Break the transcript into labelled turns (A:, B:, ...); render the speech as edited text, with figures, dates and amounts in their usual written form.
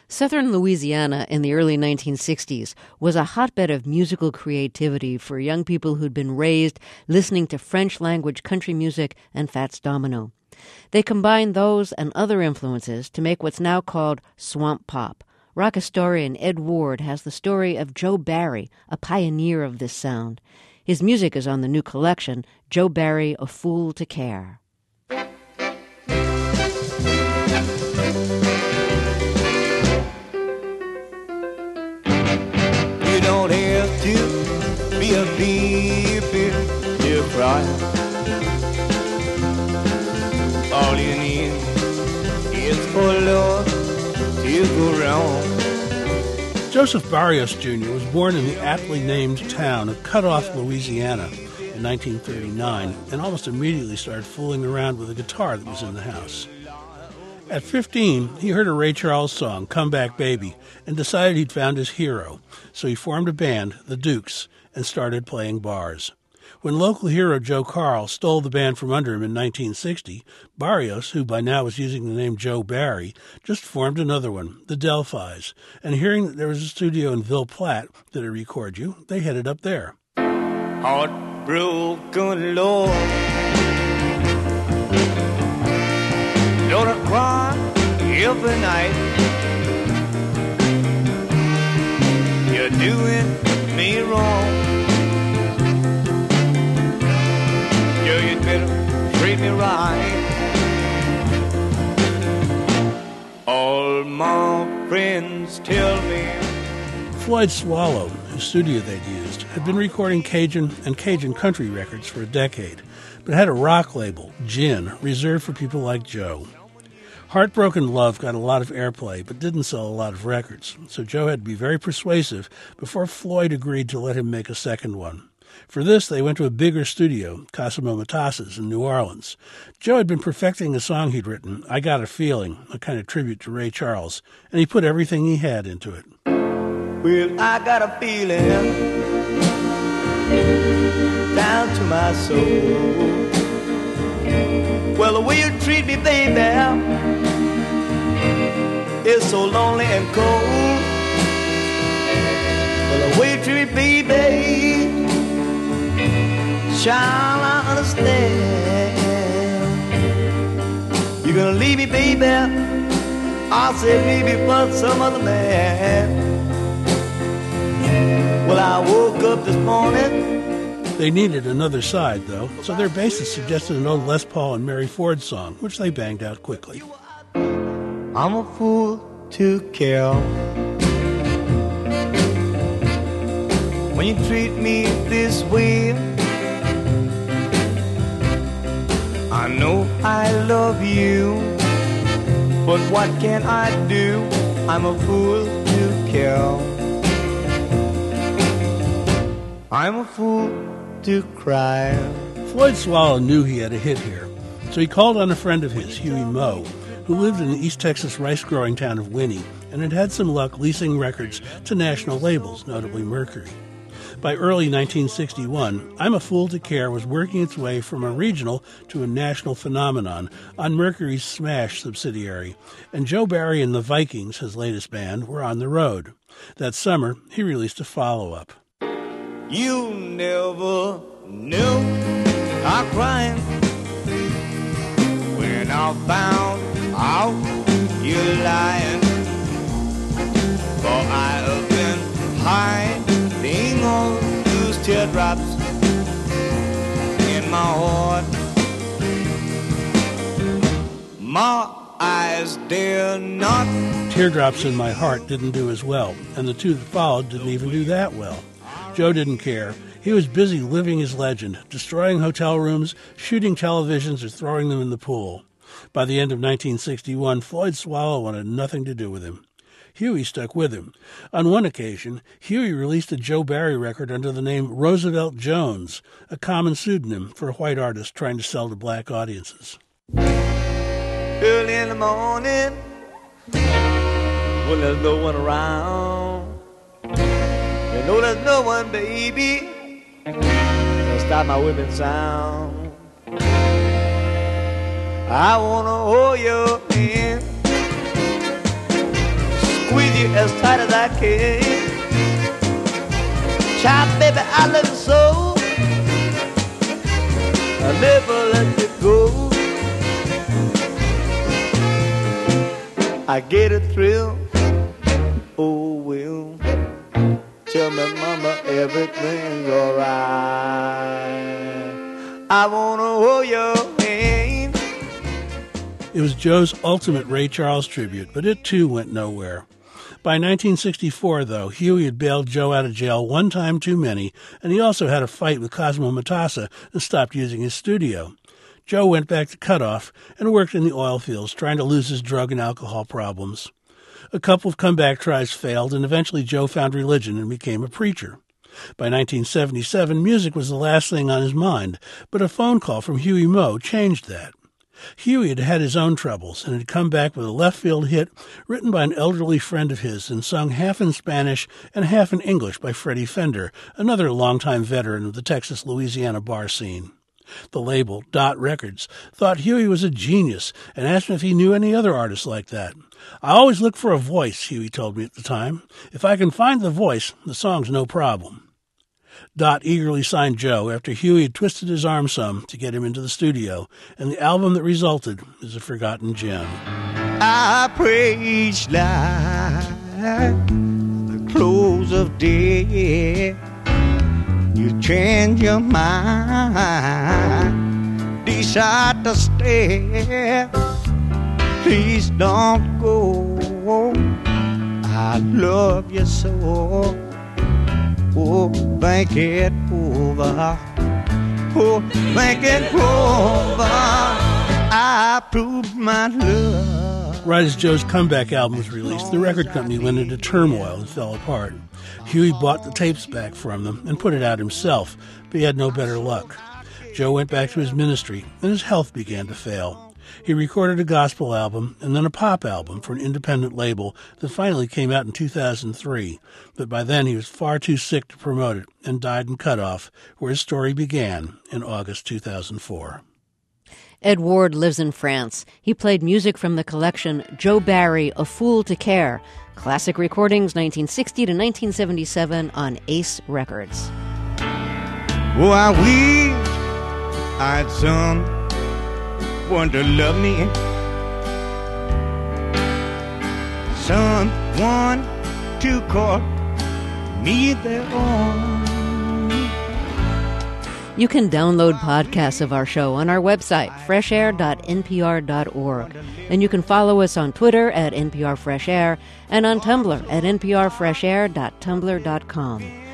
A: Southern Louisiana in the early 1960s was a hotbed of musical creativity for young people who'd been raised listening to French-language country music and Fats Domino. They combined those and other influences to make what's now called swamp pop. Rock historian Ed Ward has the story of Joe Barry, a pioneer of this sound. His music is on the new collection, Joe Barry, A Fool to Care.
B: You don't have to be a baby to cry. All you need is for love to go wrong.
C: Joseph Barrios Jr. was born in the aptly named town of Cut-Off, Louisiana in 1939 and almost immediately started fooling around with a guitar that was in the house. At 15, he heard a Ray Charles song, Come Back Baby, and decided he'd found his hero, so he formed a band, the Dukes, and started playing bars. When local hero Joe Carl stole the band from under him in 1960, Barrios, who by now was using the name Joe Barry, just formed another one, the Delphis, and hearing that there was a studio in Ville Platte that'd record you, they headed up there.
B: Heartbroken Lord, don't I cry every night? You're doing me wrong. You'd better treat me right. All my friends tell me.
C: Floyd Swallow, whose studio they'd used, had been recording Cajun and Cajun country records for a decade, but had a rock label, Gin, reserved for people like Joe. Heartbroken Love got a lot of airplay, but didn't sell a lot of records, so Joe had to be very persuasive before Floyd agreed to let him make a second one. For this, they went to a bigger studio, Cosimo Matas's in New Orleans. Joe had been perfecting a song he'd written, I Got a Feeling, a kind of tribute to Ray Charles, and he put everything he had into it.
B: Well, I got a feeling down to my soul. Well, the way you treat me, baby, is so lonely and cold. Well, the way you treat me, baby, shall I understand? You're gonna leave me, baby, I'll say maybe for some other man. Well, I woke up this morning.
C: They needed another side, though, so their bassist suggested an old Les Paul and Mary Ford song, which they banged out quickly.
B: I'm a fool to care when you treat me this way. I know I love you, but what can I do? I'm a fool to care. I'm a fool to cry.
C: Floyd Swallow knew he had a hit here, so he called on a friend of his, Huey Moe, who lived in the East Texas rice-growing town of Winnie and had had some luck leasing records to national labels, notably Mercury. By early 1961, I'm a Fool to Care was working its way from a regional to a national phenomenon on Mercury's Smash subsidiary, and Joe Barry and the Vikings, his latest band, were on the road. That summer, he released a follow-up.
B: You never knew I cried when I found out you're lying. For I have been hiding all those teardrops in my heart. My eyes dare not.
C: Teardrops in My Heart didn't do as well, and the two that followed didn't even do that well. Joe didn't care. He was busy living his legend, destroying hotel rooms, shooting televisions, or throwing them in the pool. By the end of 1961, Floyd Swallow wanted nothing to do with him. Huey stuck with him. On one occasion, Huey released a Joe Barry record under the name Roosevelt Jones, a common pseudonym for a white artist trying to sell to black audiences.
B: Early in the morning, when there's no one around, you know there's no one, baby, to stop my whipping sound. I wanna hold your hand, with you as tight as I can. Child, baby, I love you so. I'll never let you go. I get a thrill. Oh, well, tell me, mama, everything's alright. I wanna hold your hand.
C: It was Joe's ultimate Ray Charles tribute, but it too went nowhere. By 1964, though, Huey had bailed Joe out of jail one time too many, and he also had a fight with Cosmo Matassa and stopped using his studio. Joe went back to Cutoff and worked in the oil fields, trying to lose his drug and alcohol problems. A couple of comeback tries failed, and eventually Joe found religion and became a preacher. By 1977, music was the last thing on his mind, but a phone call from Huey Moe changed that. Huey had had his own troubles and had come back with a left-field hit written by an elderly friend of his and sung half in Spanish and half in English by Freddie Fender, another longtime veteran of the Texas-Louisiana bar scene. The label, Dot Records, thought Huey was a genius and asked him if he knew any other artists like that. "I always look for a voice," Huey told me at the time. "If I can find the voice, the song's no problem." Dot eagerly signed Joe after Huey had twisted his arm some to get him into the studio, and the album that resulted is a forgotten gem.
B: I preach like the close of day. You change your mind, decide to stay. Please don't go. I love you so. Oh, think it over. Oh, think it over. I proved my love.
C: Right as Joe's comeback album was released, the record company went into turmoil and fell apart. Huey bought the tapes back from them and put it out himself, but he had no better luck. Joe went back to his ministry, and his health began to fail. He recorded a gospel album and then a pop album for an independent label that finally came out in 2003, but by then he was far too sick to promote it and died in Cutoff, where his story began in August 2004.
A: Ed Ward lives in France. He played music from the collection Joe Barry, A Fool to Care, classic recordings 1960 to 1977 on Ace Records.
B: Oh, I wish I had someone to love me, someone to call me their own.
A: You can download podcasts of our show on our website, freshair.npr.org. And you can follow us on Twitter at NPR Fresh Air and on Tumblr at nprfreshair.tumblr.com.